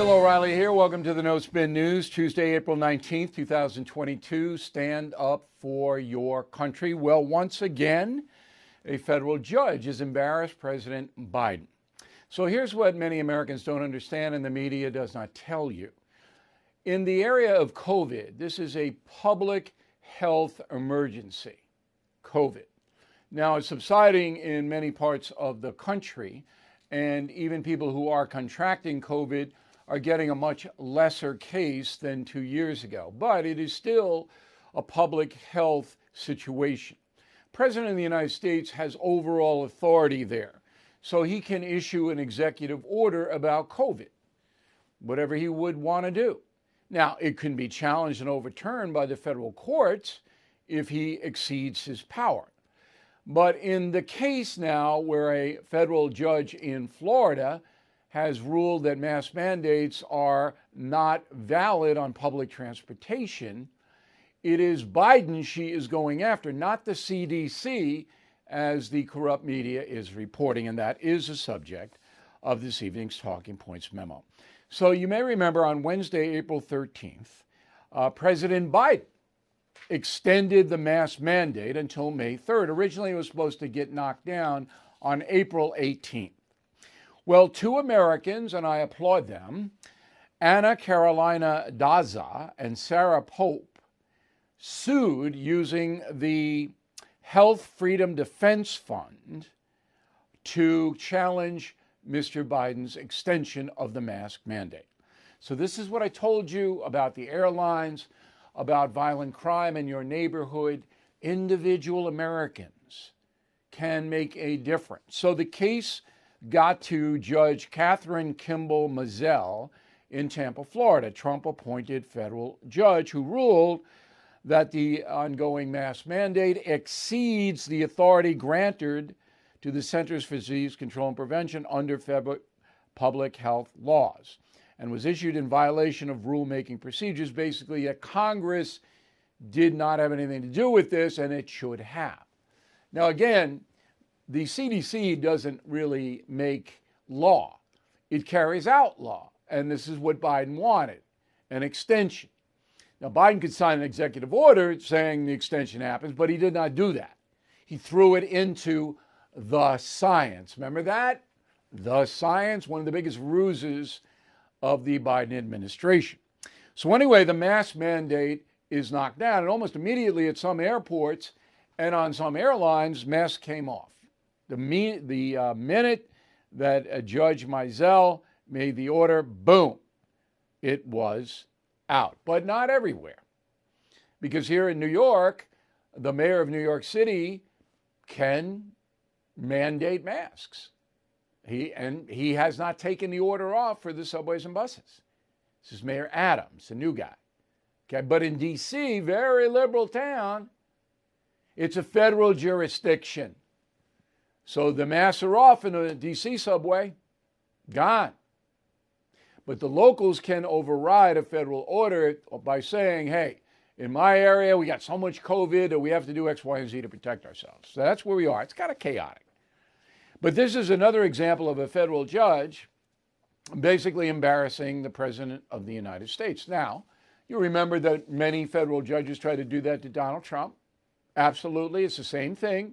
Bill O'Reilly here. Welcome to the No Spin News, Tuesday, April 19th, 2022. Stand up for your country. Well, once again, a federal judge has embarrassed President Biden. So here's what many Americans don't understand and the media does not tell you. In the area of COVID, this is a public health emergency, COVID. Now, it's subsiding in many parts of the country, and even people who are contracting COVID are getting a much lesser case than 2 years ago. But it is still a public health situation. President of the United States has overall authority there, so he can issue an executive order about COVID, whatever he would want to do. Now, it can be challenged and overturned by the federal courts if he exceeds his power. But in the case now where a federal judge in Florida has ruled that mask mandates are not valid on public transportation, it is Biden she is going after, not the CDC, as the corrupt media is reporting, and that is the subject of this evening's Talking Points memo. So you may remember on Wednesday, April 13th, President Biden extended the mask mandate until May 3rd. Originally, it was supposed to get knocked down on April 18th. Well, two Americans, and I applaud them, Anna Carolina Daza and Sarah Pope, sued using the Health Freedom Defense Fund to challenge Mr. Biden's extension of the mask mandate. So this is what I told you about the airlines, about violent crime in your neighborhood. Individual Americans can make a difference. So the case got to Judge Catherine Kimball Mizelle in Tampa, Florida, Trump-appointed federal judge who ruled that the ongoing mask mandate exceeds the authority granted to the Centers for Disease Control and Prevention under federal public health laws, and was issued in violation of rulemaking procedures, basically that Congress did not have anything to do with this, and it should have. Now, again, the CDC doesn't really make law. It carries out law, and this is what Biden wanted, an extension. Now, Biden could sign an executive order saying the extension happens, but he did not do that. He threw it into the science. Remember that? The science, one of the biggest ruses of the Biden administration. So anyway, the mask mandate is knocked down, and almost immediately at some airports and on some airlines, masks came off. The minute that Judge Mizelle made the order, boom, it was out. But not everywhere, because here in New York, the mayor of New York City can mandate masks. He has not taken the order off for the subways and buses. This is Mayor Adams, a new guy. Okay, but in D.C., very liberal town, it's a federal jurisdiction. So the masks are off in the D.C. subway, gone. But the locals can override a federal order by saying, hey, in my area, we got so much COVID that we have to do X, Y, and Z to protect ourselves. So that's where we are. It's kind of chaotic. But this is another example of a federal judge basically embarrassing the President of the United States. Now, you remember that many federal judges tried to do that to Donald Trump. Absolutely, it's the same thing.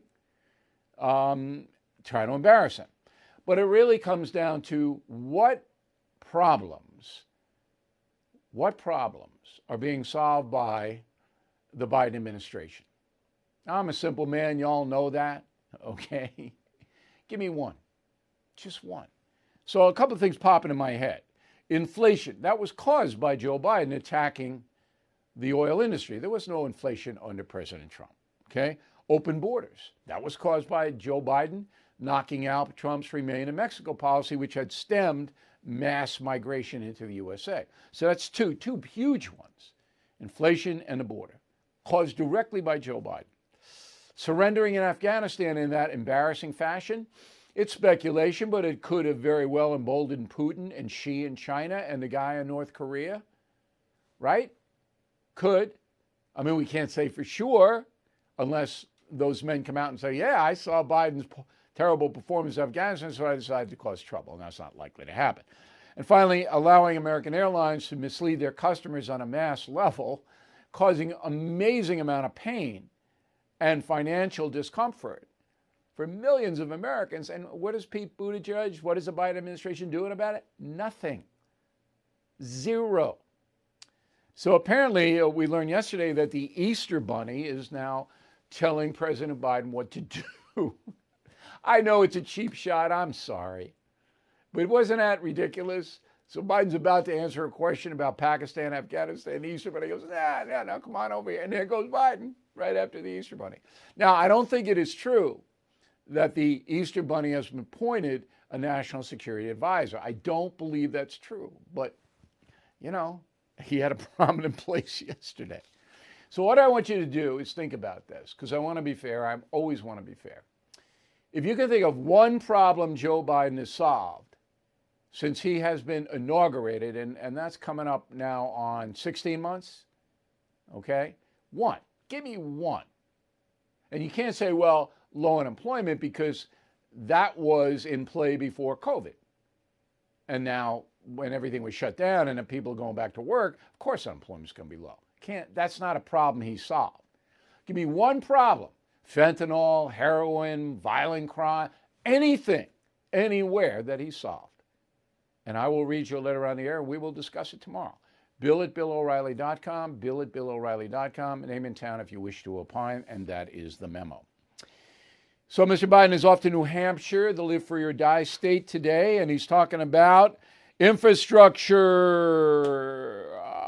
Try to embarrass him. But it really comes down to what problems are being solved by the Biden administration. I'm a simple man, y'all know that, okay? Give me one, just one. So a couple of things pop into my head. Inflation, that was caused by Joe Biden attacking the oil industry. There was no inflation under President Trump, okay? Open borders, that was caused by Joe Biden knocking out Trump's Remain in Mexico policy, which had stemmed mass migration into the USA. So that's two huge ones, inflation and the border, caused directly by Joe Biden. Surrendering in Afghanistan in that embarrassing fashion, it's speculation, but it could have very well emboldened Putin and Xi in China and the guy in North Korea, right? Could. I mean, we can't say for sure unless those men come out and say, yeah, I saw Biden's terrible performance in Afghanistan, so I decided to cause trouble. And that's not likely to happen. And finally, allowing American Airlines to mislead their customers on a mass level, causing amazing amount of pain and financial discomfort for millions of Americans. And what does Pete Buttigieg, what is the Biden administration doing about it? Nothing. Zero. So apparently, we learned yesterday that the Easter Bunny is now telling President Biden what to do. I know it's a cheap shot. I'm sorry. But wasn't that ridiculous? So Biden's about to answer a question about Pakistan, Afghanistan, the Easter Bunny. He goes, no, come on over here. And there goes Biden right after the Easter Bunny. Now, I don't think it is true that the Easter Bunny has been appointed a national security advisor. I don't believe that's true. But, you know, he had a prominent place yesterday. So what I want you to do is think about this, because I want to be fair. I always want to be fair. If you can think of one problem Joe Biden has solved since he has been inaugurated, and that's coming up now on 16 months, okay? One. Give me one. And you can't say, well, low unemployment, because that was in play before COVID. And now, when everything was shut down and the people are going back to work, of course unemployment is going to be low. That's not a problem he solved. Give me one problem. Fentanyl, heroin, violent crime, anything, anywhere that he solved. And I will read your letter on the air, and we will discuss it tomorrow. Bill@BillO'Reilly.com, Bill@BillO'Reilly.com, name in town if you wish to opine, and that is the memo. So Mr. Biden is off to New Hampshire, the live free or die state today, and he's talking about infrastructure.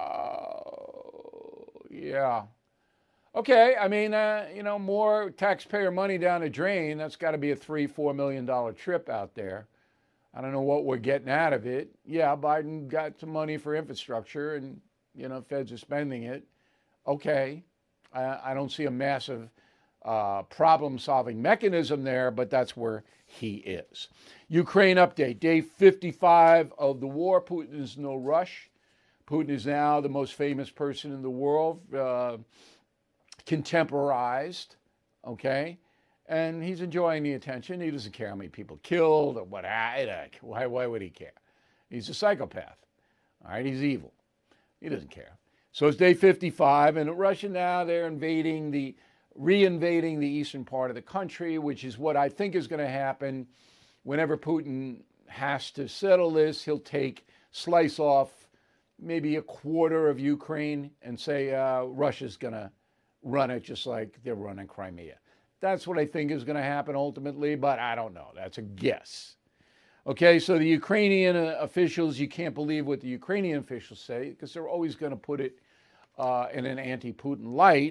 Yeah. Okay, I mean, more taxpayer money down the drain. That's got to be a $3-4 million trip out there. I don't know what we're getting out of it. Yeah, Biden got some money for infrastructure, and, feds are spending it. Okay. I don't see a massive problem-solving mechanism there, but that's where he is. Ukraine update, day 55 of the war. Putin is no rush. Putin is now the most famous person in the world, contemporized, okay? And he's enjoying the attention. He doesn't care how many people killed or what. Why would he care? He's a psychopath, all right? He's evil. He doesn't care. So it's day 55, and Russia now, they're reinvading the eastern part of the country, which is what I think is going to happen. Whenever Putin has to settle this, he'll slice off maybe a quarter of Ukraine and say Russia's going to run it just like they're running Crimea. That's what I think is going to happen ultimately, but I don't know. That's a guess. Okay, so the Ukrainian officials, you can't believe what the Ukrainian officials say, because they're always going to put it in an anti-Putin light,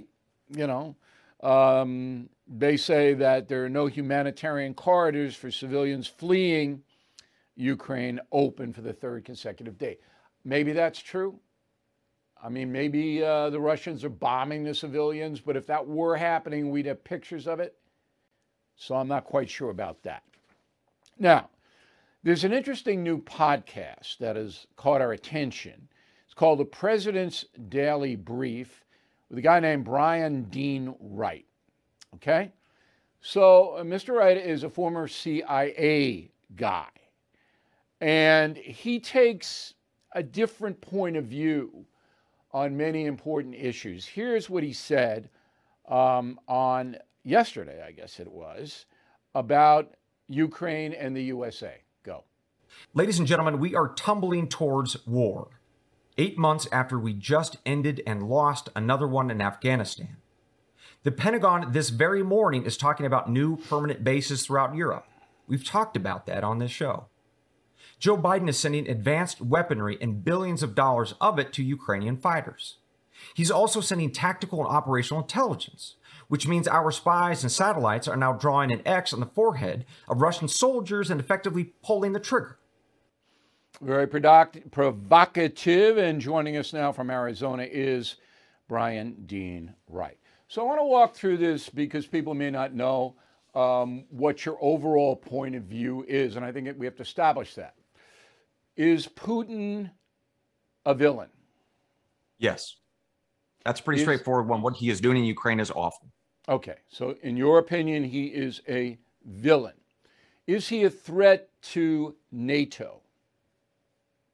They say that there are no humanitarian corridors for civilians fleeing Ukraine open for the third consecutive day. Maybe that's true. I mean, maybe the Russians are bombing the civilians, but if that were happening, we'd have pictures of it. So I'm not quite sure about that. Now, there's an interesting new podcast that has caught our attention. It's called The President's Daily Brief with a guy named Brian Dean Wright. Okay? So Mr. Wright is a former CIA guy, and he takes a different point of view on many important issues. Here's what he said on yesterday, I guess it was, about Ukraine and the USA. Go. Ladies and gentlemen, we are tumbling towards war. 8 months after we just ended and lost another one in Afghanistan. The Pentagon this very morning is talking about new permanent bases throughout Europe. We've talked about that on this show. Joe Biden is sending advanced weaponry and billions of dollars of it to Ukrainian fighters. He's also sending tactical and operational intelligence, which means our spies and satellites are now drawing an X on the forehead of Russian soldiers and effectively pulling the trigger. Very provocative, and joining us now from Arizona is Brian Dean Wright. So I want to walk through this because people may not know what your overall point of view is, and I think we have to establish that. Is Putin a villain? Yes. That's a pretty straightforward one. What he is doing in Ukraine is awful. Okay, so in your opinion, he is a villain. Is he a threat to NATO?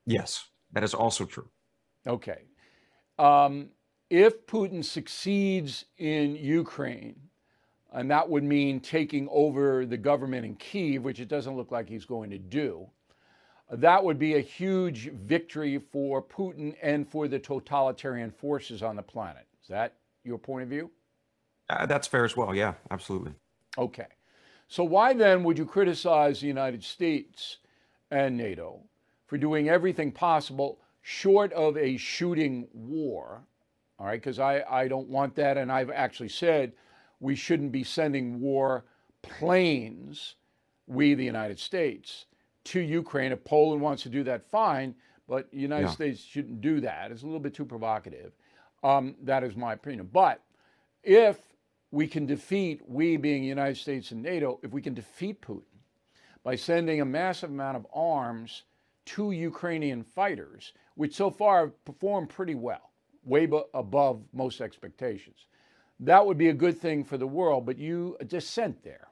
Yes, that is also true. Okay. Um, if Putin succeeds in Ukraine, and that would mean taking over the government in Kyiv, which it doesn't look like he's going to do, that would be a huge victory for Putin and for the totalitarian forces on the planet. Is that your point of view? That's fair as well. Yeah, absolutely. Okay. So why then would you criticize the United States and NATO for doing everything possible short of a shooting war? All right, because I don't want that. And I've actually said we shouldn't be sending war planes, we, the United States, to Ukraine. If Poland wants to do that, fine. But the United States shouldn't do that. It's a little bit too provocative. That is my opinion. But if we can defeat, we being the United States and NATO, if we can defeat Putin by sending a massive amount of arms to Ukrainian fighters, which so far have performed pretty well, way above most expectations, that would be a good thing for the world. But you dissent there.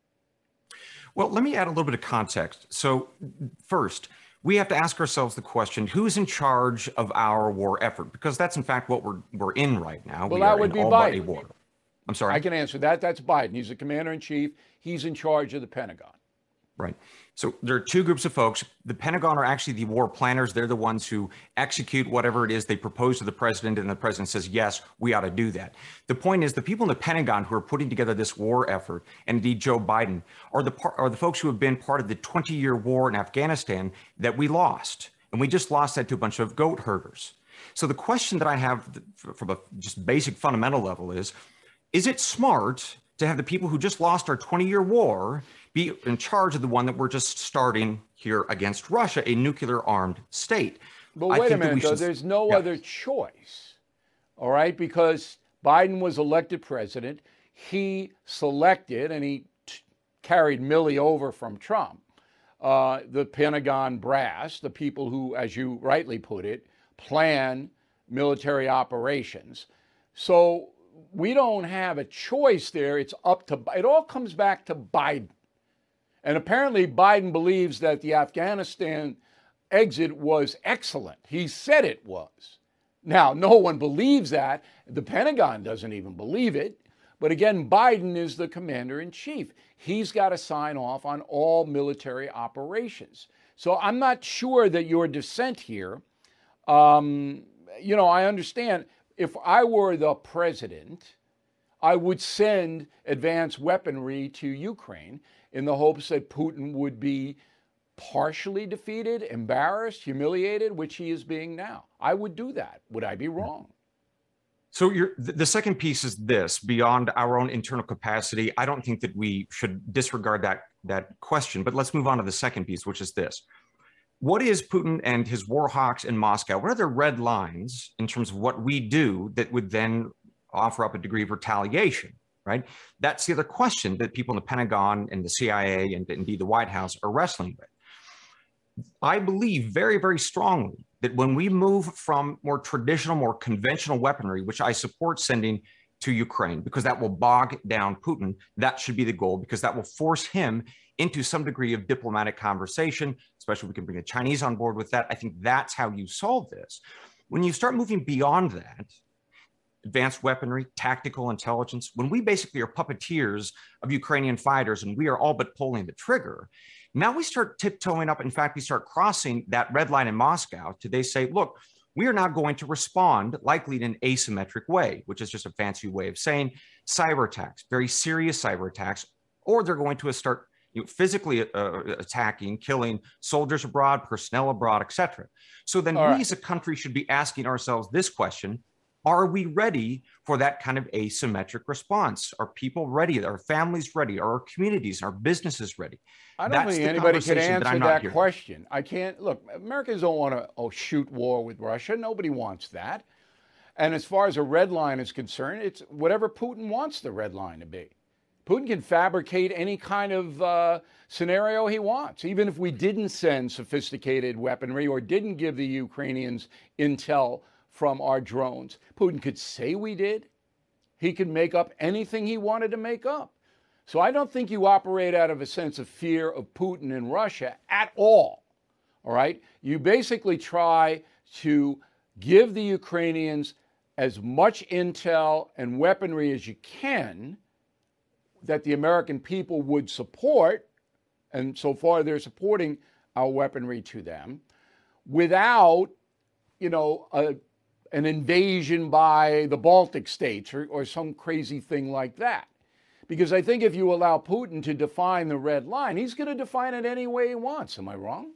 Well, let me add a little bit of context. So first, we have to ask ourselves the question, who's in charge of our war effort? Because that's in fact what we're in right now. Well, we that are would in be all but a Biden. war. I'm sorry. I can answer that. That's Biden. He's the commander in chief. He's in charge of the Pentagon. Right. So there are two groups of folks. The Pentagon are actually the war planners. They're the ones who execute whatever it is they propose to the president, and the president says, yes, we ought to do that. The point is, the people in the Pentagon who are putting together this war effort, and indeed Joe Biden, are the folks who have been part of the 20-year war in Afghanistan that we lost. And we just lost that to a bunch of goat herders. So the question that I have from a just basic fundamental level is it smart to have the people who just lost our 20-year war be in charge of the one that we're just starting here against Russia, a nuclear-armed state? But wait a minute, though. There's no other choice, all right? Because Biden was elected president. He selected, and he carried Milley over from Trump, the Pentagon brass, the people who, as you rightly put it, plan military operations. So we don't have a choice there. It's up to, it all comes back to Biden. And apparently Biden believes that the Afghanistan exit was excellent. He said it was. Now, no one believes that. The Pentagon doesn't even believe it. But again, Biden is the commander in chief. He's got to sign off on all military operations. So I'm not sure that your dissent here, I understand if I were the president, I would send advanced weaponry to Ukraine in the hopes that Putin would be partially defeated, embarrassed, humiliated, which he is being now. I would do that. Would I be wrong? So the second piece is this: beyond our own internal capacity, I don't think that we should disregard that question. But let's move on to the second piece, which is this. What is Putin and his war hawks in Moscow? What are their red lines in terms of what we do that would then offer up a degree of retaliation, right? That's the other question that people in the Pentagon and the CIA and indeed the White House are wrestling with. I believe very, very strongly that when we move from more traditional, more conventional weaponry, which I support sending to Ukraine, because that will bog down Putin, that should be the goal, because that will force him into some degree of diplomatic conversation, especially if we can bring the Chinese on board with that. I think that's how you solve this. When you start moving beyond that, advanced weaponry, tactical intelligence, when we basically are puppeteers of Ukrainian fighters and we are all but pulling the trigger, now we start tiptoeing up. In fact, we start crossing that red line in Moscow to they say, look, we are now going to respond likely in an asymmetric way, which is just a fancy way of saying cyber attacks, very serious cyber attacks, or they're going to start physically attacking, killing soldiers abroad, personnel abroad, etc. So then we as a country should be asking ourselves this question: are we ready for that kind of asymmetric response? Are people ready? Are families ready? Are our communities, our businesses ready? I don't think anybody can answer that question. I can't. Look, Americans don't want to shoot war with Russia. Nobody wants that. And as far as a red line is concerned, it's whatever Putin wants the red line to be. Putin can fabricate any kind of scenario he wants. Even if we didn't send sophisticated weaponry or didn't give the Ukrainians intel from our drones, Putin could say we did. He could make up anything he wanted to make up. So I don't think you operate out of a sense of fear of Putin and Russia at all. All right. You basically try to give the Ukrainians as much intel and weaponry as you can that the American people would support, and so far they're supporting our weaponry to them, without, an invasion by the Baltic states or some crazy thing like that. Because I think if you allow Putin to define the red line, he's going to define it any way he wants. Am I wrong?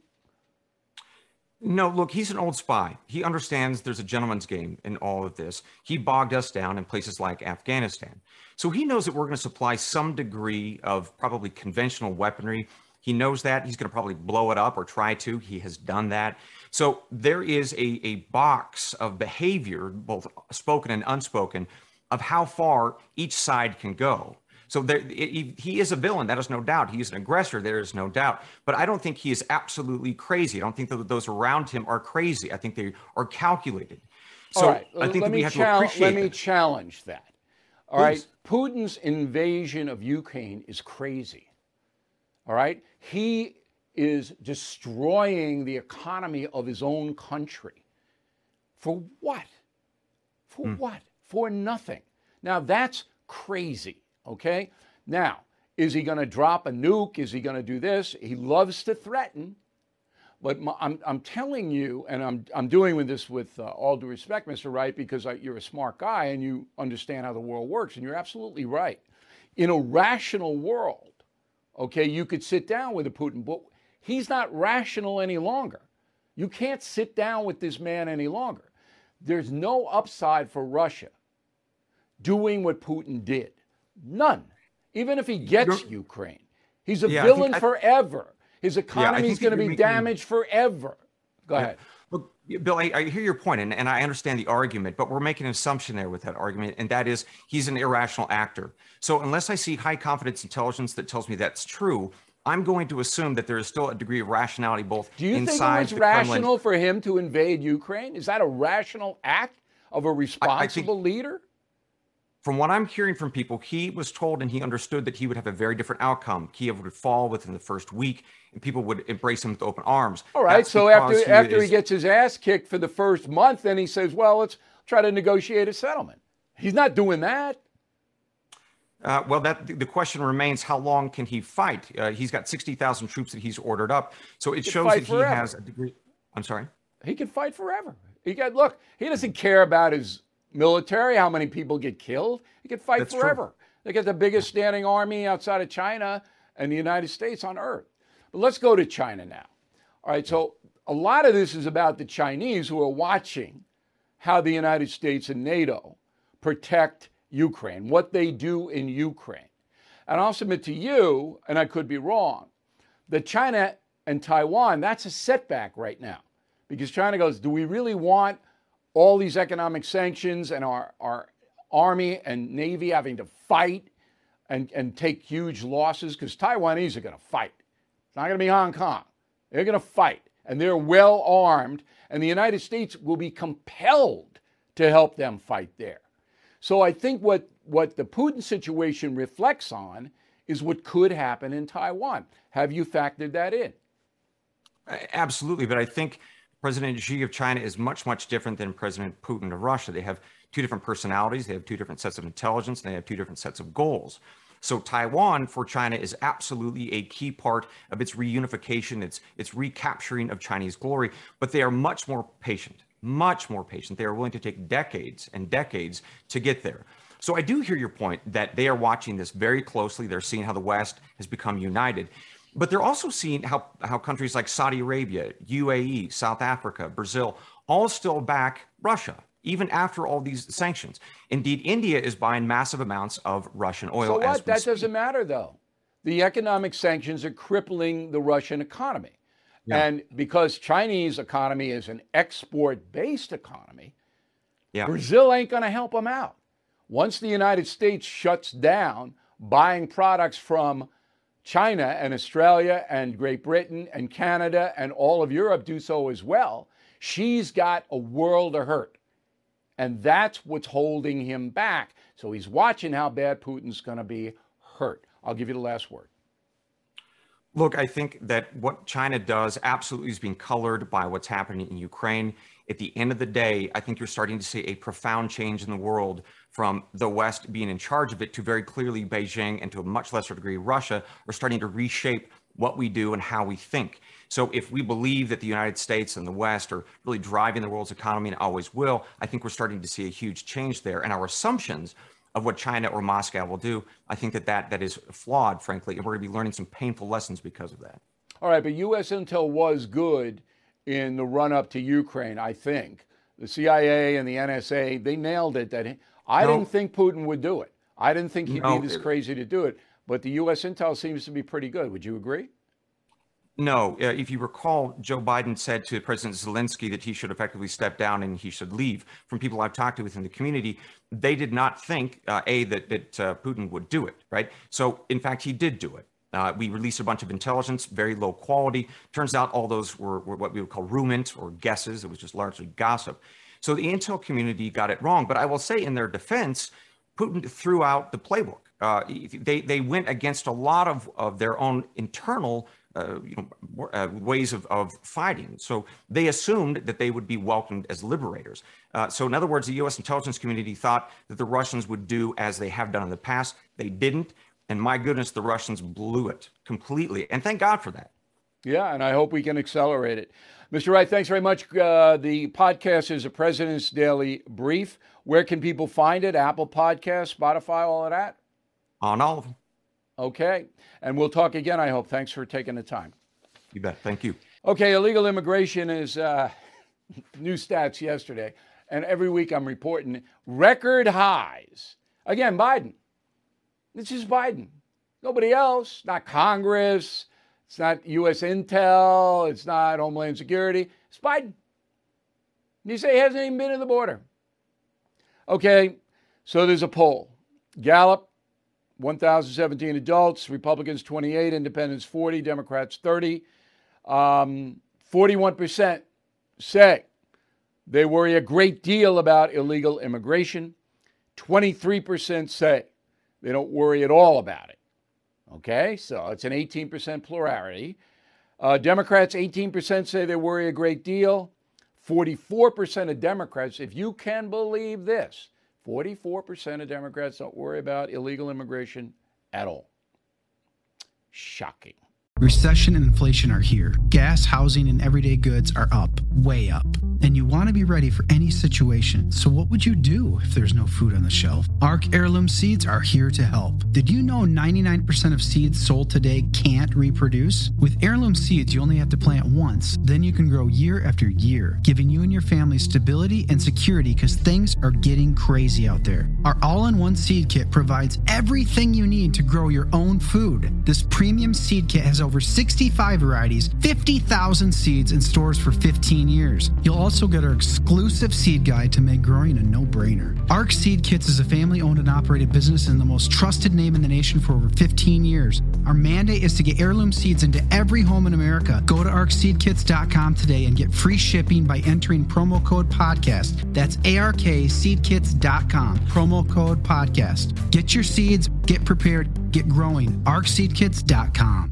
No, look, he's an old spy. He understands there's a gentleman's game in all of this. He bogged us down in places like Afghanistan. So he knows that we're going to supply some degree of probably conventional weaponry. He knows that. He's going to probably blow it up or try to. He has done that. So there is a box of behavior, both spoken and unspoken, of how far each side can go. So he is a villain, that is no doubt. He is an aggressor, there is no doubt. But I don't think he is absolutely crazy. I don't think that those around him are crazy. I think they are calculated. So all right, I think that we have to appreciate Let me challenge that. All right, Putin's invasion of Ukraine is crazy. All right, he is destroying the economy of his own country. For what? For what? For nothing. Now that's crazy. Okay. Now, is he going to drop a nuke? Is he going to do this? He loves to threaten. But I'm telling you, and I'm doing this with all due respect, Mr. Wright, because you're a smart guy and you understand how the world works, and you're absolutely right. In a rational world, okay, you could sit down with a Putin, but he's not rational any longer. You can't sit down with this man any longer. There's no upside for Russia doing what Putin did. None. Even if he gets Ukraine. He's a villain forever. His economy is going to be damaged forever. Go ahead. Look, Bill, I hear your point, and I understand the argument, but we're making an assumption there with that argument, and that is he's an irrational actor. So unless I see high confidence intelligence that tells me that's true, I'm going to assume that there is still a degree of rationality both inside the Kremlin. Do you think it was rational for him to invade Ukraine? Is that a rational act of a responsible leader? From what I'm hearing from people, he was told and he understood that he would have a very different outcome. Kiev would fall within the first week, and people would embrace him with open arms. All right, so after he gets his ass kicked for the first month, then he says, well, let's try to negotiate a settlement. He's not doing that. Well, the question remains, how long can he fight? He's got 60,000 troops that he's ordered up. So it shows that he has a degree. I'm sorry? He can fight forever. Look, he doesn't care about his military, how many people get killed. He could fight forever. They got the biggest standing army outside of China and the United States on earth. But let's go to China now. All right, so a lot of this is about the Chinese who are watching how the United States and NATO protect Ukraine, what they do in Ukraine. And I'll submit to you, and I could be wrong, that China and Taiwan, that's a setback right now. Because China goes, do we really want all these economic sanctions and our army and navy having to fight and take huge losses? Because Taiwanese are going to fight. It's not going to be Hong Kong. They're going to fight. And they're well armed. And the United States will be compelled to help them fight there. So I think what the Putin situation reflects on is what could happen in Taiwan. Have you factored that in? Absolutely. But I think President Xi of China is much, much different than President Putin of Russia. They have two different personalities. They have two different sets of intelligence. And they have two different sets of goals. So Taiwan for China is absolutely a key part of its reunification, its recapturing of Chinese glory. But they are much more patient, much more patient. They are willing to take decades and decades to get there. So I do hear your point that they are watching this very closely. They're seeing how the West has become united. But they're also seeing how countries like Saudi Arabia, UAE, South Africa, Brazil, all still back Russia, even after all these sanctions. Indeed, India is buying massive amounts of Russian oil. So what? That doesn't matter, though. The economic sanctions are crippling the Russian economy. Yeah. And because Chinese economy is an export-based economy, Brazil ain't going to help them out. Once the United States shuts down buying products from China and Australia and Great Britain and Canada and all of Europe do so as well, she's got a world of hurt. And that's what's holding him back. So he's watching how bad Putin's going to be hurt. I'll give you the last word. Look, I think that what China does absolutely is being colored by what's happening in Ukraine. At the end of the day, I think you're starting to see a profound change in the world from the West being in charge of it to very clearly Beijing, and to a much lesser degree Russia, are starting to reshape what we do and how we think. So if we believe that the United States and the West are really driving the world's economy and always will, I think we're starting to see a huge change there. And our assumptions of what China or Moscow will do, I think that is flawed, frankly, and we're going to be learning some painful lessons because of that. All right, but U.S. intel was good in the run-up to Ukraine, I think. The CIA and the NSA, they nailed it. I didn't think Putin would do it. I didn't think he'd be this crazy to do it. But the U.S. intel seems to be pretty good. Would you agree? No, if you recall, Joe Biden said to President Zelensky that he should effectively step down and he should leave. From people I've talked to within the community, they did not think, that Putin would do it, right? So, in fact, he did do it. We released a bunch of intelligence, very low quality. Turns out all those were what we would call rumors or guesses. It was just largely gossip. So the intel community got it wrong. But I will say, in their defense, Putin threw out the playbook. They went against a lot of their own internal ways of fighting. So they assumed that they would be welcomed as liberators. So in other words, the U.S. intelligence community thought that the Russians would do as they have done in the past. They didn't. And my goodness, the Russians blew it completely. And thank God for that. Yeah, and I hope we can accelerate it. Mr. Wright, thanks very much. The podcast is a President's Daily Brief. Where can people find it? Apple Podcasts, Spotify, all of that? On all of them. Okay. And we'll talk again, I hope. Thanks for taking the time. You bet. Thank you. Okay, illegal immigration is new stats yesterday. And every week I'm reporting record highs. Again, Biden. This is Biden. Nobody else. Not Congress. It's not U.S. intel. It's not Homeland Security. It's Biden. You say he hasn't even been to the border. Okay, so there's a poll. Gallup, 1,017 adults, Republicans 28, Independents 40, Democrats 30. 41% say they worry a great deal about illegal immigration. 23% say they don't worry at all about it. Okay, so it's an 18% plurality. Democrats, 18% say they worry a great deal. 44% of Democrats, if you can believe this, 44% of Democrats don't worry about illegal immigration at all. Shocking. Recession and inflation are here. Gas, housing, and everyday goods are up, way up. And you want to be ready for any situation. So what would you do if there's no food on the shelf? ARC Heirloom Seeds are here to help. Did you know 99% of seeds sold today can't reproduce? With Heirloom Seeds, you only have to plant once. Then you can grow year after year, giving you and your family stability and security because things are getting crazy out there. Our all-in-one seed kit provides everything you need to grow your own food. This premium seed kit has over 65 varieties, 50,000 seeds in stores for 15 years. You'll also get our exclusive seed guide to make growing a no-brainer. ARC Seed Kits is a family-owned and operated business and the most trusted name in the nation for over 15 years. Our mandate is to get heirloom seeds into every home in America. Go to arcseedkits.com today and get free shipping by entering promo code podcast. That's ARKseedkits.com, promo code podcast. Get your seeds, get prepared, get growing. arcseedkits.com.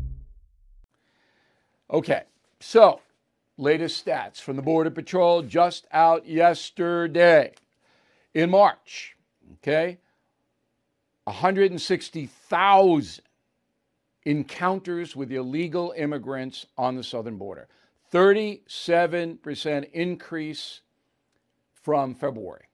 Okay, so latest stats from the Border Patrol just out yesterday. In March, okay, 160,000 encounters with illegal immigrants on the southern border. 37% increase from February.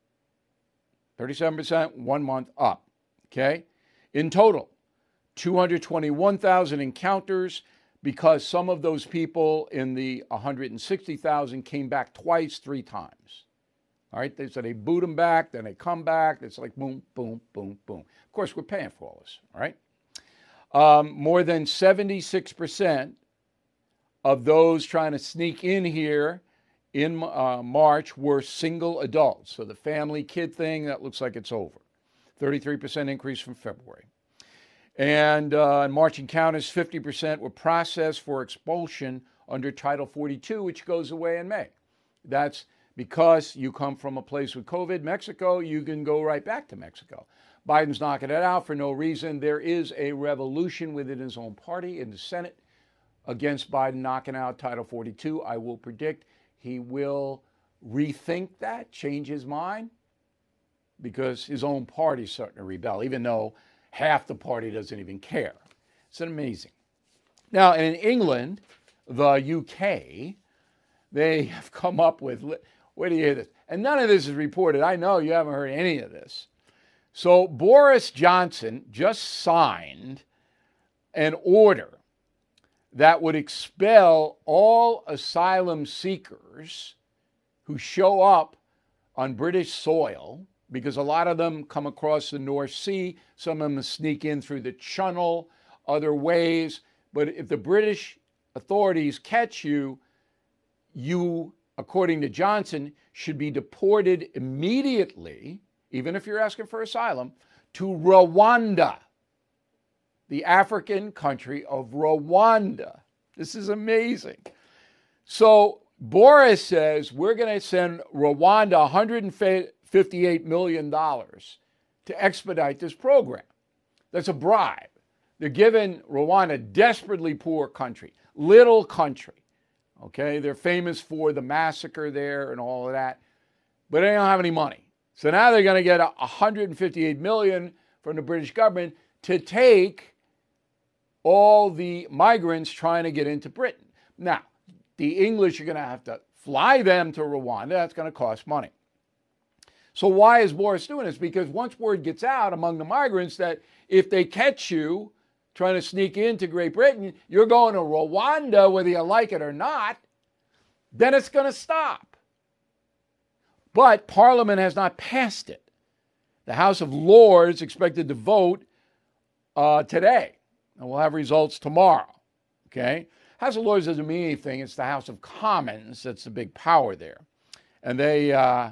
37%, 1 month up, okay? In total, 221,000 encounters, because some of those people in the 160,000 came back twice, 3 times. All right, so they boot them back, then they come back. It's like boom, boom, boom, boom. Of course, we're paying for all this, all right? More than 76% of those trying to sneak in here in March were single adults. So the family kid thing, that looks like it's over. 33% increase from February. And in March encounters, 50% were processed for expulsion under Title 42, which goes away in May. That's because you come from a place with COVID, Mexico, you can go right back to Mexico. Biden's knocking it out for no reason. There is a revolution within his own party in the Senate against Biden knocking out Title 42. I will predict he will rethink that, change his mind, because his own party's starting to rebel, even though half the party doesn't even care. It's amazing. Now, in England, the UK, they have come up with, where do you hear this? And none of this is reported. I know you haven't heard any of this. So Boris Johnson just signed an order that would expel all asylum seekers who show up on British soil, because a lot of them come across the North Sea. Some of them sneak in through the Channel, other ways. But if the British authorities catch you, you, according to Johnson, should be deported immediately, even if you're asking for asylum, to Rwanda, the African country of Rwanda. This is amazing. So Boris says we're going to send Rwanda $158 million to expedite this program. That's a bribe. They're giving Rwanda, a desperately poor country, little country. Okay, they're famous for the massacre there and all of that, but they don't have any money. So now they're going to get $158 million from the British government to take all the migrants trying to get into Britain. Now, the English are going to have to fly them to Rwanda. That's going to cost money. So why is Boris doing this? Because once word gets out among the migrants that if they catch you trying to sneak into Great Britain, you're going to Rwanda, whether you like it or not, then it's going to stop. But Parliament has not passed it. The House of Lords expected to vote today, and we'll have results tomorrow. Okay? House of Lords doesn't mean anything. It's the House of Commons that's the big power there, and they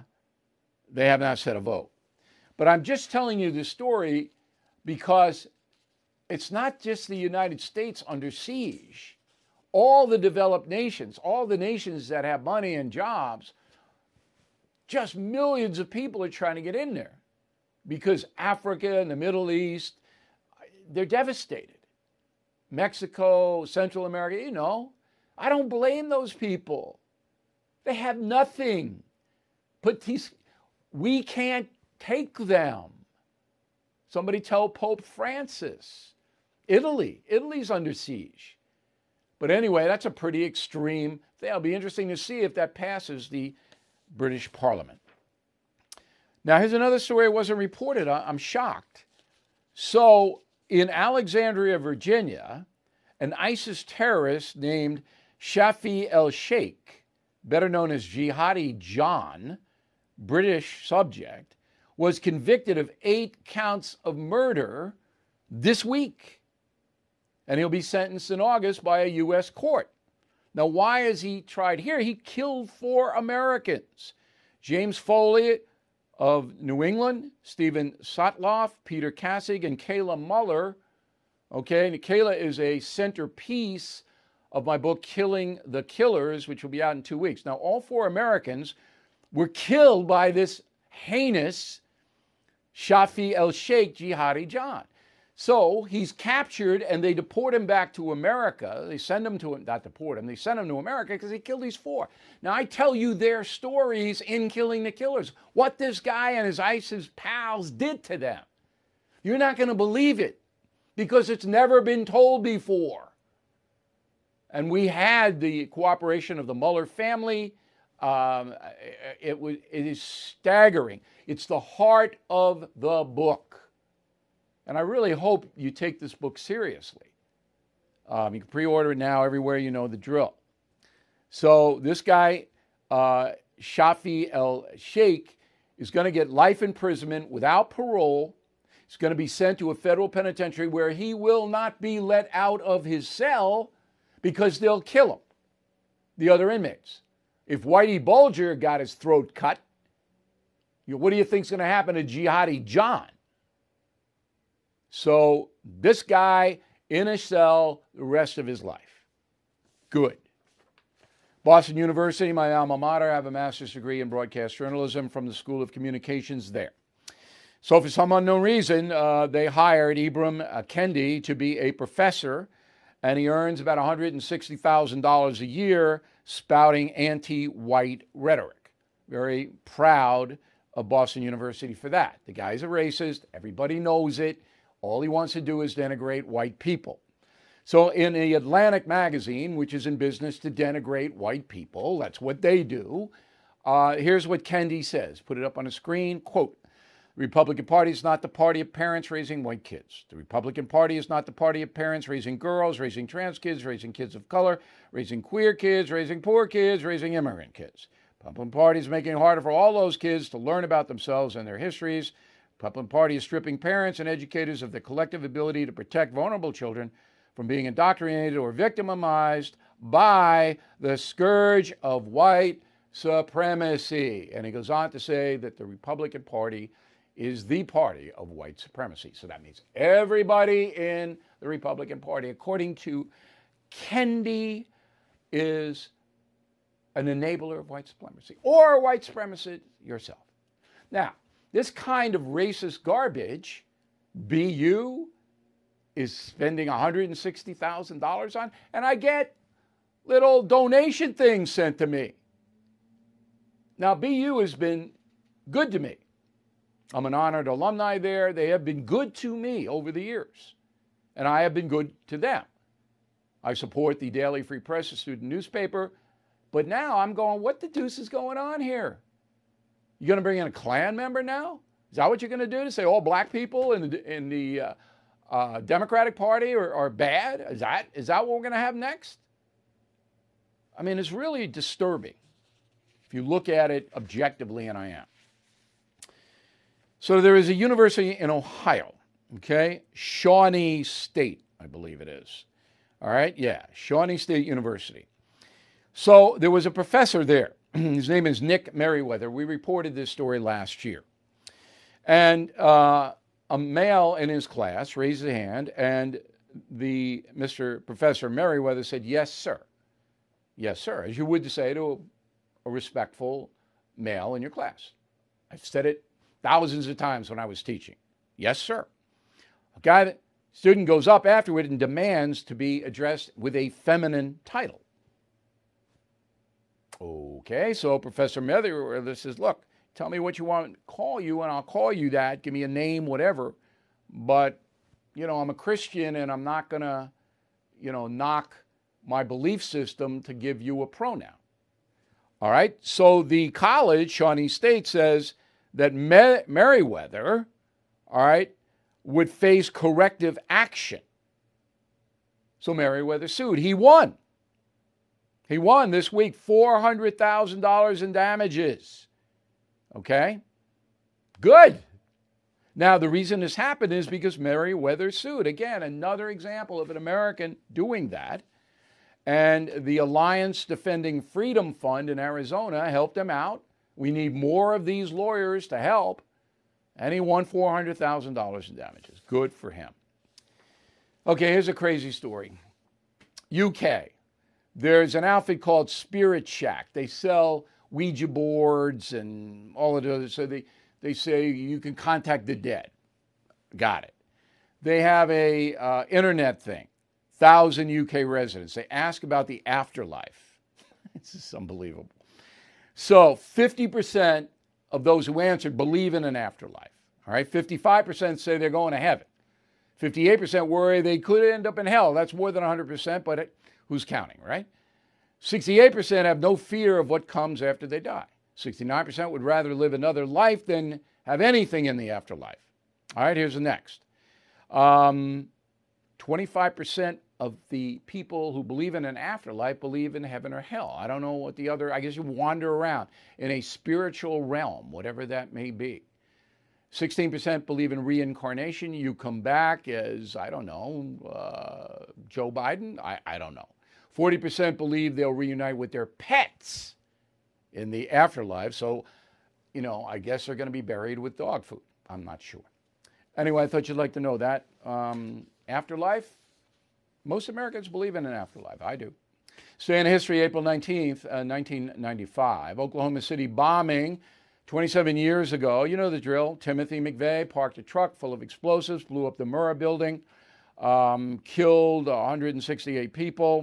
have not set a vote. But I'm just telling you this story because it's not just the United States under siege. All the developed nations, all the nations that have money and jobs, just millions of people are trying to get in there because Africa and the Middle East, they're devastated. Mexico, Central America, you know, I don't blame those people. They have nothing. But we can't take them. Somebody tell Pope Francis. Italy's under siege. But anyway, that's a pretty extreme thing. It'll be interesting to see if that passes the British Parliament. Now, here's another story that wasn't reported. I'm shocked. So, in Alexandria, Virginia, an ISIS terrorist named Shafi el-Sheikh, better known as Jihadi John, British subject, was convicted of 8 counts of murder this week. And he'll be sentenced in August by a U.S. court. Now, why is he tried here? He killed 4 Americans. James Foley of New England, Stephen Sotloff, Peter Kassig, and Kayla Muller. Okay, and Kayla is a centerpiece of my book, Killing the Killers, which will be out in 2 weeks. Now, all 4 Americans were killed by this heinous Shafi el-Sheikh Jihadi John. So he's captured and they deport him back to America. They send him to, not deport him, they send him to America because he killed these 4. Now I tell you their stories in Killing the Killers, what this guy and his ISIS pals did to them. You're not going to believe it because it's never been told before. And we had the cooperation of the Mueller family. It is staggering. It's the heart of the book. And I really hope you take this book seriously. You can pre-order it now everywhere, you know the drill. So this guy, Shafi el-Sheikh, is going to get life imprisonment without parole. He's going to be sent to a federal penitentiary where he will not be let out of his cell because they'll kill him, the other inmates. If Whitey Bulger got his throat cut, what do you think is going to happen to Jihadi John? So this guy in a cell the rest of his life. Good. Boston University, my alma mater. I have a master's degree in broadcast journalism from the School of Communications there. So for some unknown reason, they hired Ibram Kendi to be a professor, and he earns about $160,000 a year spouting anti-white rhetoric. Very proud of Boston University for that. The guy's a racist. Everybody knows it. All he wants to do is denigrate white people. So in the Atlantic magazine, which is in business to denigrate white people, that's what they do, here's what Kendi says. Put it up on the screen. Quote, the Republican Party is not the party of parents raising white kids. The Republican Party is not the party of parents raising girls, raising trans kids, raising kids of color, raising queer kids, raising poor kids, raising immigrant kids. The Republican Party is making it harder for all those kids to learn about themselves and their histories. The Republican Party is stripping parents and educators of the collective ability to protect vulnerable children from being indoctrinated or victimized by the scourge of white supremacy. And he goes on to say that the Republican Party is the party of white supremacy. So that means everybody in the Republican Party, according to Kendi, is an enabler of white supremacy or a white supremacist yourself. Now, this kind of racist garbage, BU is spending $160,000 on, and I get little donation things sent to me. Now, BU has been good to me. I'm an honored alumni there. They have been good to me over the years, and I have been good to them. I support the Daily Free Press, a student newspaper, but now I'm going, what the deuce is going on here? You going to bring in a Klan member now? Is that what you're going to do, to say all black people in the Democratic Party are bad? Is that what we're going to have next? I mean, it's really disturbing if you look at it objectively, and I am. So there is a university in Ohio, okay? Shawnee State, I believe it is. All right, yeah, Shawnee State University. So there was a professor there. His name is Nick Merriweather. We reported this story last year. And a male in his class raised his hand, and Mr. Professor Merriweather said, yes, sir. Yes, sir, as you would say to a respectful male in your class. I've said it thousands of times when I was teaching. Yes, sir. A student goes up afterward and demands to be addressed with a feminine title. Okay, so Professor Merriweather says, look, tell me what you want to call you, and I'll call you that. Give me a name, whatever. But, I'm a Christian, and I'm not going to, knock my belief system to give you a pronoun. All right, so the college, Shawnee State, says that Merriweather, all right, would face corrective action. So Merriweather sued. He won. He won this week, $400,000 in damages. Okay? Good. Now, the reason this happened is because Merriweather sued. Again, another example of an American doing that. And the Alliance Defending Freedom Fund in Arizona helped him out. We need more of these lawyers to help. And he won $400,000 in damages. Good for him. Okay, here's a crazy story. UK. There's an outfit called Spirit Shack. They sell Ouija boards and all of those. So they say you can contact the dead. Got it. They have a internet thing. 1,000 UK residents. They ask about the afterlife. This is unbelievable. So 50% of those who answered believe in an afterlife. All right, 55% say they're going to heaven. 58% worry they could end up in hell. That's more than 100%, but who's counting, right? 68% have no fear of what comes after they die. 69% would rather live another life than have anything in the afterlife. All right, here's the next. 25% of the people who believe in an afterlife believe in heaven or hell. I don't know what the other, I guess you wander around in a spiritual realm, whatever that may be. 16% believe in reincarnation. You come back as, I don't know, Joe Biden? I don't know. 40% believe they'll reunite with their pets in the afterlife. So, I guess they're going to be buried with dog food. I'm not sure. Anyway, I thought you'd like to know that. Afterlife, most Americans believe in an afterlife. I do. Stay in history, April 19th, 1995. Oklahoma City bombing 27 years ago. You know the drill. Timothy McVeigh parked a truck full of explosives, blew up the Murrah building, killed 168 people,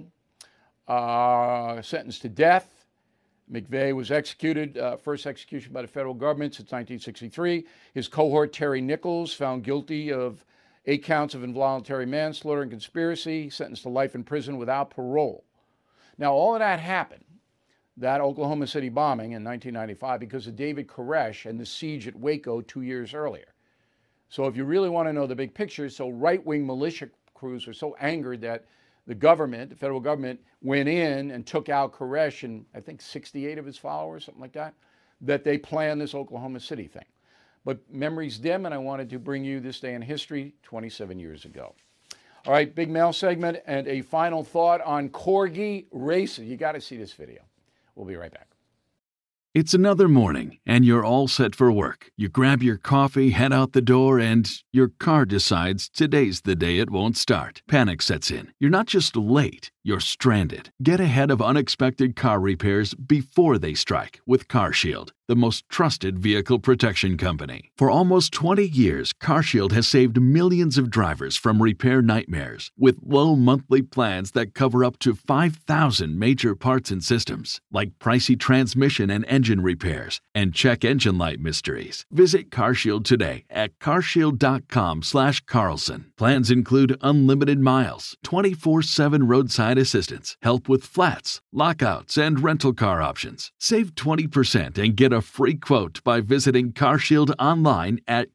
sentenced to death. McVeigh was executed, first execution by the federal government since 1963. His cohort, Terry Nichols, found guilty of 8 counts of involuntary manslaughter and conspiracy, sentenced to life in prison without parole. Now, all of that happened, that Oklahoma City bombing in 1995, because of David Koresh and the siege at Waco 2 years earlier. So if you really want to know the big picture, so right-wing militia crews were so angered that the government, the federal government, went in and took out Koresh and I think 68 of his followers, something like that, that they planned this Oklahoma City thing. But memories dim, and I wanted to bring you this day in history 27 years ago. All right, big mail segment and a final thought on corgi racing. You got to see this video. We'll be right back. It's another morning, and you're all set for work. You grab your coffee, head out the door, and your car decides today's the day it won't start. Panic sets in. You're not just late, you're stranded. Get ahead of unexpected car repairs before they strike with CarShield, the most trusted vehicle protection company. For almost 20 years, CarShield has saved millions of drivers from repair nightmares with low monthly plans that cover up to 5,000 major parts and systems, like pricey transmission and engine repairs and check engine light mysteries. Visit CarShield today at carshield.com/Carlson. Plans include unlimited miles, 24/7 roadside assistance, help with flats, lockouts, and rental car options. Save 20% and get a free quote by visiting CarShield online at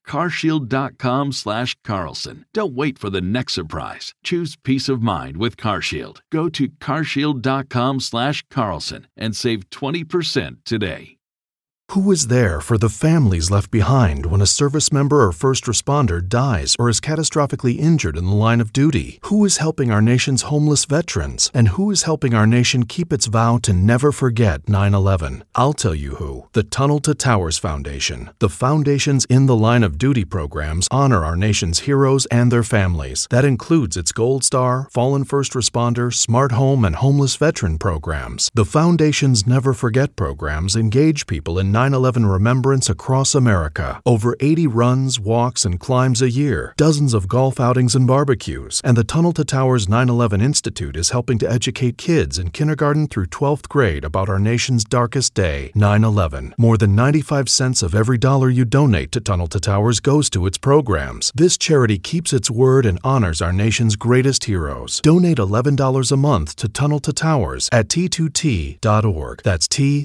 carshield.com/Carlson. Don't wait for the next surprise. Choose peace of mind with CarShield. Go to carshield.com/Carlson and save 20% today. Who is there for the families left behind when a service member or first responder dies or is catastrophically injured in the line of duty? Who is helping our nation's homeless veterans? And who is helping our nation keep its vow to never forget 9/11? I'll tell you who. The Tunnel to Towers Foundation. The foundation's In the Line of Duty programs honor our nation's heroes and their families. That includes its Gold Star, Fallen First Responder, Smart Home, and Homeless Veteran programs. The foundation's Never Forget programs engage people in 9/11 remembrance across America. Over 80 runs, walks, and climbs a year, dozens of golf outings and barbecues, and the Tunnel to Towers 9/11 Institute is helping to educate kids in kindergarten through 12th grade about our nation's darkest day, 9/11. More than 95 cents of every dollar you donate to Tunnel to Towers goes to its programs. This charity keeps its word and honors our nation's greatest heroes. Donate $11 a month to Tunnel to Towers at T2T.org. That's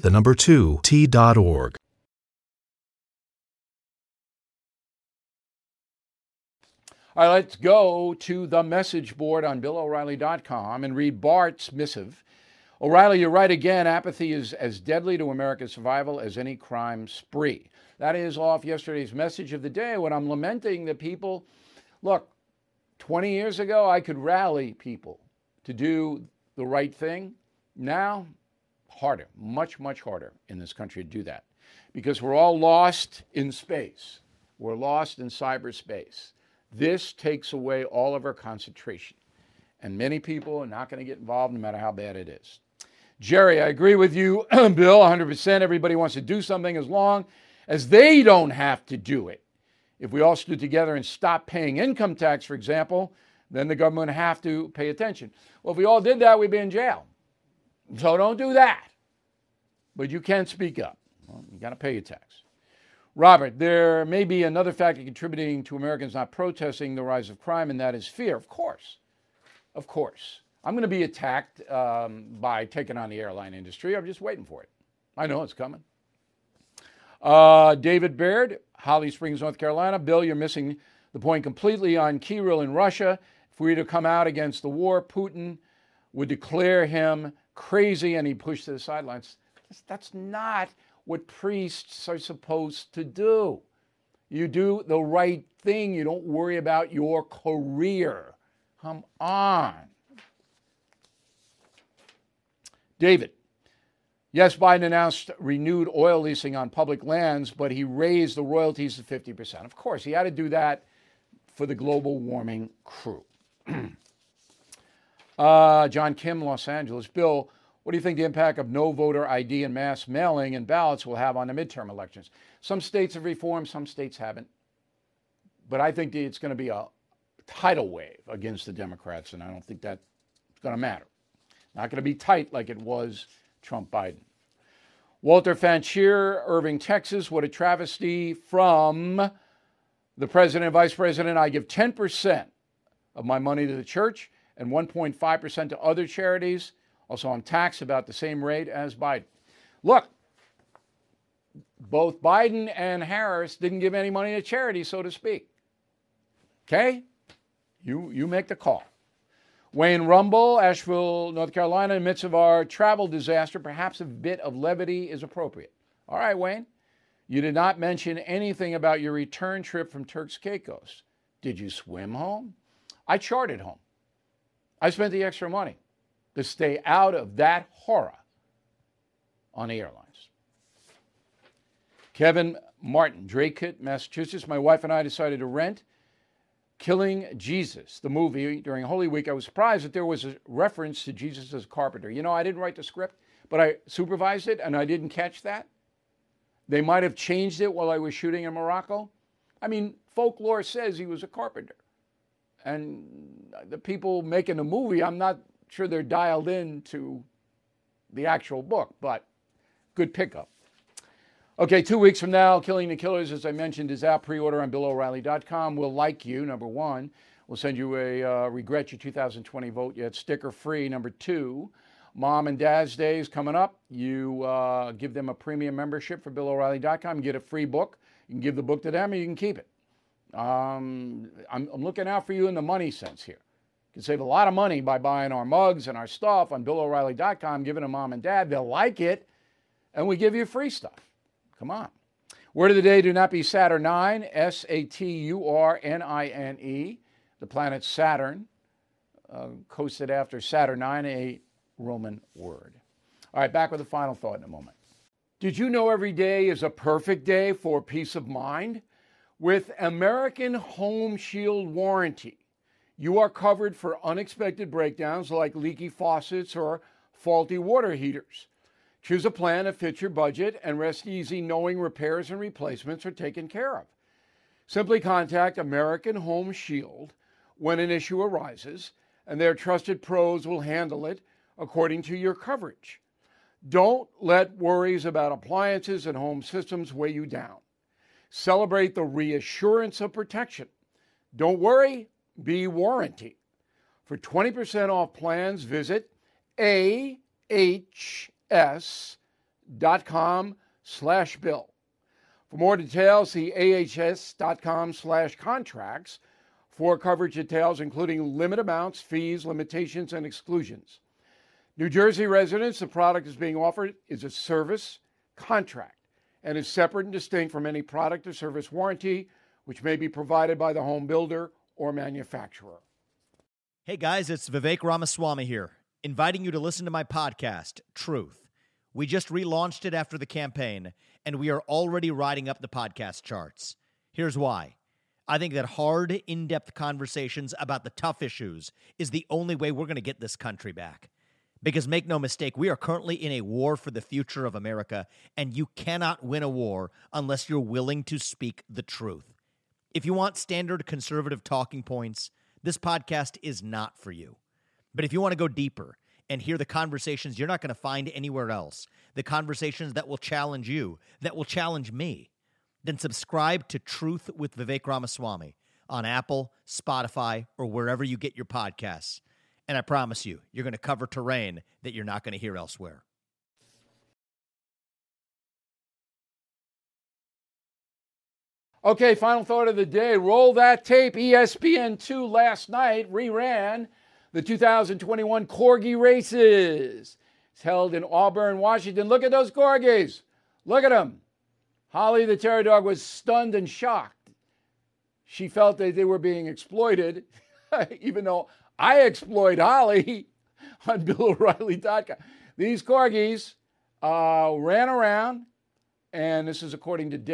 T2T.org. All right, let's go to the message board on BillO'Reilly.com and read Bart's missive. O'Reilly, you're right again. Apathy is as deadly to America's survival as any crime spree. That is off yesterday's message of the day when I'm lamenting that people, look, 20 years ago, I could rally people to do the right thing. Now, harder, much, much harder in this country to do that because we're all lost in space. We're lost in cyberspace. This takes away all of our concentration. And many people are not going to get involved no matter how bad it is. Jerry, I agree with you, Bill, 100%. Everybody wants to do something as long as they don't have to do it. If we all stood together and stopped paying income tax, for example, then the government would have to pay attention. Well, if we all did that, we'd be in jail. So don't do that. But you can speak up. Well, you got to pay your tax. Robert, there may be another factor contributing to Americans not protesting the rise of crime, and that is fear. Of course. Of course. I'm going to be attacked by taking on the airline industry. I'm just waiting for it. I know it's coming. David Baird, Holly Springs, North Carolina. Bill, you're missing the point completely on Kirill in Russia. If we were to come out against the war, Putin would declare him crazy and he'd push to the sidelines. That's not what priests are supposed to do. You do the right thing. You don't worry about your career. Come on. David, yes, Biden announced renewed oil leasing on public lands, but he raised the royalties to 50%. Of course, he had to do that for the global warming crew. John Kim, Los Angeles. Bill, what do you think the impact of no voter ID and mass mailing and ballots will have on the midterm elections? Some states have reformed, some states haven't. But I think it's going to be a tidal wave against the Democrats, and I don't think that's going to matter. Not going to be tight like it was Trump-Biden. Walter Fancher, Irving, Texas. What a travesty from the president and vice president. I give 10% of my money to the church and 1.5% to other charities. Also, I'm taxed about the same rate as Biden. Look, both Biden and Harris didn't give any money to charity, so to speak. Okay? You make the call. Wayne Rumble, Asheville, North Carolina. In the midst of our travel disaster, perhaps a bit of levity is appropriate. All right, Wayne. You did not mention anything about your return trip from Turks Caicos. Did you swim home? I chartered home. I spent the extra money to stay out of that horror on the airlines. Kevin Martin, Draycote, Massachusetts. My wife and I decided to rent Killing Jesus, the movie, during Holy Week. I was surprised that there was a reference to Jesus as a carpenter. You know, I didn't write the script, but I supervised it, and I didn't catch that. They might have changed it while I was shooting in Morocco. I mean, folklore says he was a carpenter. And the people making the movie, I'm not sure they're dialed in to the actual book, but good pickup. Okay, 2 weeks from now, Killing the Killers, as I mentioned, is out. Pre-order on BillO'Reilly.com. We'll like you, number one. We'll send you a regret your 2020 vote yet sticker free. Number two, Mom and Dad's Day is coming up. You give them a premium membership for BillO'Reilly.com. You get a free book. You can give the book to them, or you can keep it. I'm looking out for you in the money sense here. You can save a lot of money by buying our mugs and our stuff on BillO'Reilly.com, giving them Mom and Dad. They'll like it, and we give you free stuff. Come on. Word of the day, do not be Saturnine, Saturniane. The planet Saturn, coasted after Saturnine, a Roman word. All right, back with the final thought in a moment. Did you know every day is a perfect day for peace of mind? With American Home Shield Warranty, you are covered for unexpected breakdowns like leaky faucets or faulty water heaters. Choose a plan that fits your budget and rest easy knowing repairs and replacements are taken care of. Simply contact American Home Shield when an issue arises, and their trusted pros will handle it according to your coverage. Don't let worries about appliances and home systems weigh you down. Celebrate the reassurance of protection. Don't worry, be warranty. For 20% off plans, visit ahs.com/bill. For more details, see ahs.com/contracts for coverage details, including limit amounts, fees, limitations, and exclusions. New Jersey residents, the product is being offered is a service contract and is separate and distinct from any product or service warranty, which may be provided by the home builder or manufacturer. Hey guys, it's Vivek Ramaswamy here, inviting you to listen to my podcast, Truth. We just relaunched it after the campaign, and we are already riding up the podcast charts. Here's why. I think that hard, in-depth conversations about the tough issues is the only way we're going to get this country back. Because make no mistake, we are currently in a war for the future of America, and you cannot win a war unless you're willing to speak the truth. If you want standard conservative talking points, this podcast is not for you. But if you want to go deeper and hear the conversations you're not going to find anywhere else, the conversations that will challenge you, that will challenge me, then subscribe to Truth with Vivek Ramaswamy on Apple, Spotify, or wherever you get your podcasts. And I promise you, you're going to cover terrain that you're not going to hear elsewhere. Okay, final thought of the day. Roll that tape. ESPN2 last night reran the 2021 Corgi races. It's held in Auburn, Washington. Look at those Corgis. Look at them. Holly the Terror Dog was stunned and shocked. She felt that they were being exploited, even though I exploit Holly on BillO'Reilly.com. These Corgis ran around, and this is according to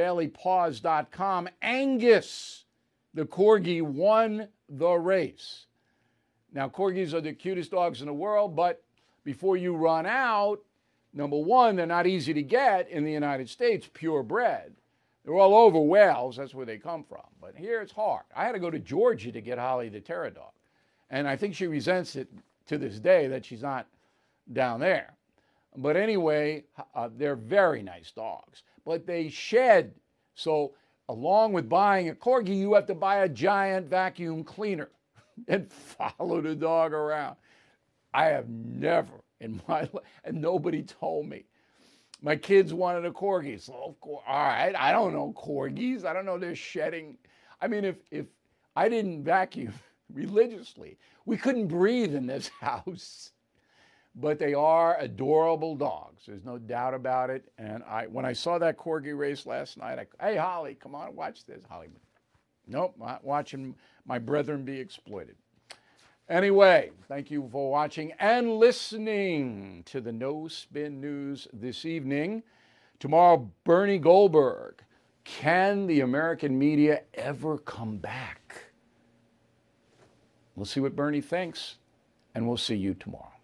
DailyPaws.com. Angus, the Corgi, won the race. Now, corgis are the cutest dogs in the world, but before you run out, number one, they're not easy to get in the United States, purebred. They're all over Wales, that's where they come from. But here it's hard. I had to go to Georgia to get Holly the Terror Dog. And I think she resents it to this day that she's not down there. But anyway, they're very nice dogs. But they shed. So along with buying a corgi, you have to buy a giant vacuum cleaner and follow the dog around. I have never in my life, and nobody told me. My kids wanted a corgi. So, all right, I don't know corgis. I don't know they're shedding. I mean, if I didn't vacuum religiously, we couldn't breathe in this house. But they are adorable dogs. There's no doubt about it. And when I saw that corgi race last night, hey, Holly, come on, watch this. Holly, nope, not watching my brethren be exploited. Anyway, thank you for watching and listening to the No Spin News this evening. Tomorrow, Bernie Goldberg. Can the American media ever come back? We'll see what Bernie thinks, and we'll see you tomorrow.